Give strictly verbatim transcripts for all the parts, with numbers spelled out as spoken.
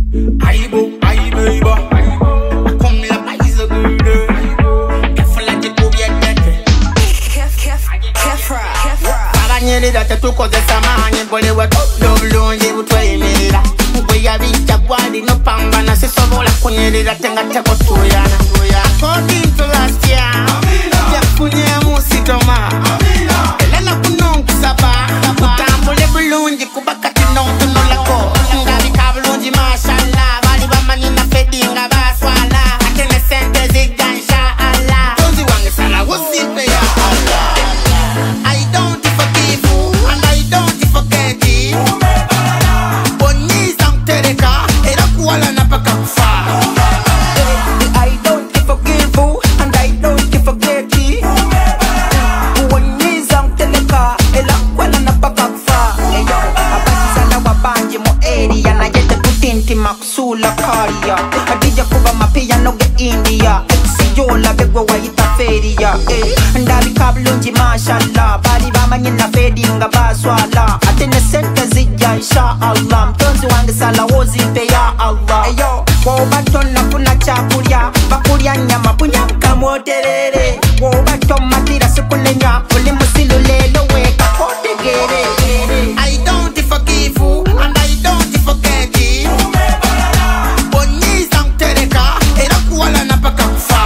Aibo, aibo, come la paisa good. Careful like you go get that. Kef, kef, kefra, kefra. Paranyeri da tuko de samanye bole wa doblonje butwemera. Mwe ya bicha kwadi no pamba na sisobola kunyeri da tenga teko tuyana. According to last year, ya kunye musitoma. Elena kuno kusaba, utambule bulunji kubaka tinoto no lako. Ngabi kabulunji mashallah, bali bamanyi na fedinga baswala. Atene sente ziga inshallah. Tozi wange sala wosipe ya Allah. I don't forgive you and I don't forget you. Boni samtereka, era kuala na paka kufa. I don't forgive you and I don't forget you. Uwaniza mteleka ela kwala na paka kufa. Eyo, abasi sana wabanji mo area na yete kutinti makusula karia. Adija kuba mapia noge India. Exiyola begwa waita feria. Ndabi kabulunji mashallah. Bali bamanyi na fedinga baswala. Atene sente zija insha Allah. Mtonzi wange sala wozipe ya Allah. Eyo, wobato nafuna chakulia. Bakulia nyama punyaka moterere. Wobato matira sukulenya. Uli musilu lelo weka kotegere. I don't forgive you and I don't forget you. Boni samtereka, era kuala na paka kufa.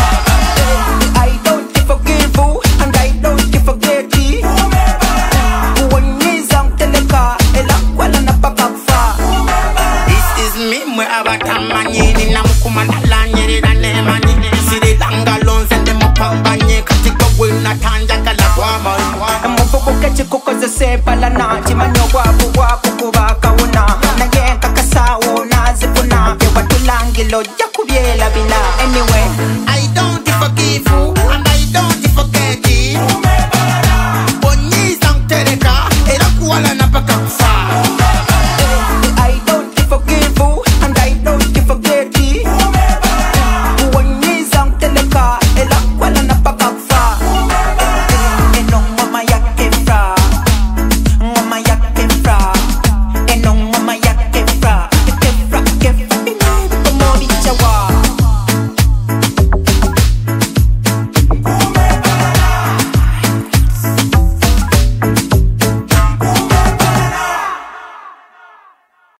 I don't forgive you and I don't forget you. Uwaniza mteleka ela kwala na paka kufa. This is me mwe abatamanyini na mukumandala nyeri na nemani. Siri langa lonze ndemo pambanye katika wina tanja kala kwa mani. Muvubuke chikukoze sepala na chimanyo wapu wapu kubaka una. Na yenka kasawo nazifuna. Yewa tulangilo ya